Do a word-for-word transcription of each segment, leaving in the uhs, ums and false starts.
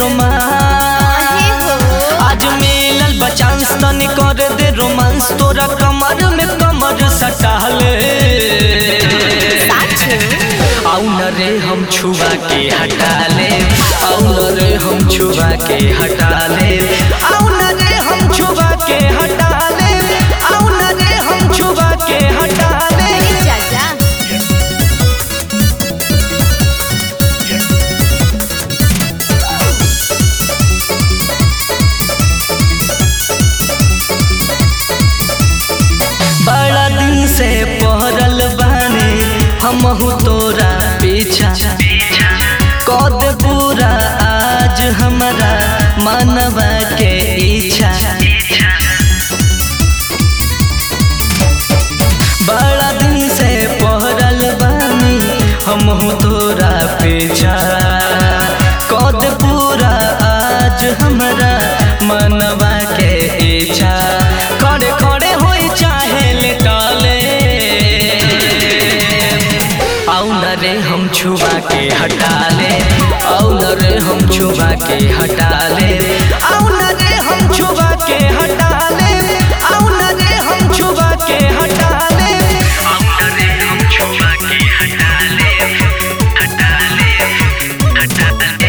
Romance, आज मिलल बचांस तनी कर दे रोमांस, तोरा कमर में कमर सटा ले। आउ न रे हम छुआ के हटा ले, आउ न रे हम छुआ के हटा ले, आउ न रे हम छुआ के हटा ले, आउ न रे हम छुआ के हटा ले। बड़ा दिन से पहरल बाने हमहू तोरा पीछा, कद पूरा आज हमारा मानवा के इच्छा। बड़ा दिन से पहरल बानी हमहू तोरा पीछा, कद पूरा आज हमारा मानवा के इच्छा। खड़े खड़े होई चाहे लेटाले, आउ न रे हम छुआ के हटा ले, आउ न रे हम छुआ के हटा ले, आउ न रे हम छुआ के हटा ले, आउ न रे हम छुआ के हटा ले, आउ न रे हम छुआ के हटा ले, हटा ले, हटा ले।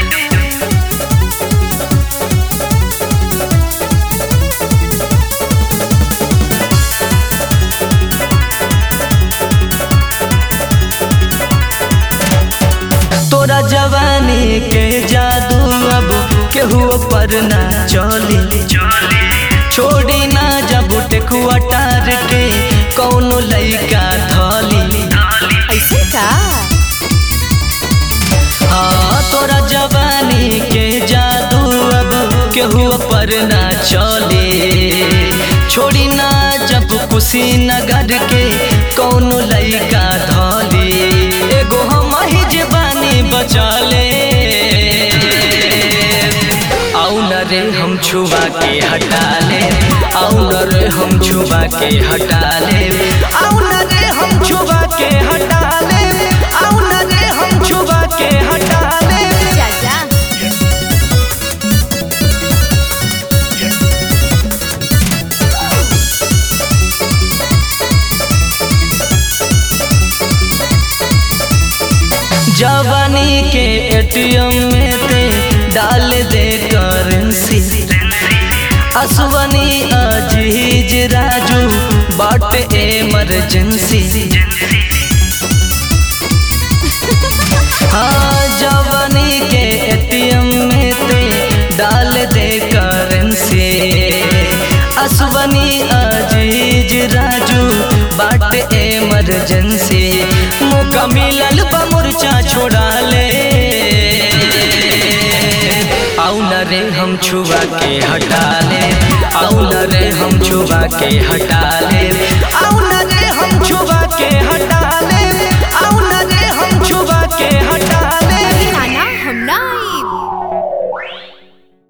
तोरा जवानी के जादू अब केहू पर ना चली, छोड़ी ना जब टेकुआ टार के कौनो लइका धली। ऐसे का? हाँ तोरा जवानी के जादू अब केहू पर ना चले, छोड़ी ना जब कुशीनगर के कौनो लइका धली। एगो हम ही जवानी बचा ले, आउ न रे हम छुआ के हटा ले, आउ न रे हम छुआ के हटा ले, आउ न रे हम छुआ के हटा ले, आउ न रे हम छुआ के हटा ले। जवानी के एटीएम में ते डाल दे करेंसी, असवनी अजीज राजू बाट इमरजेंसी। हाँ जवानी के एटीएम में ते डाल दे करेंसी, असवनी अजीज राजू बाट इमरजेंसी। मौका मिलल बा मोर्चा छोड़ा ले, आउ न रे हम छुआ के हटा ले, आउ न रे हम छुआ के हटा ले, आउ न रे हम छुआ के हटा ले।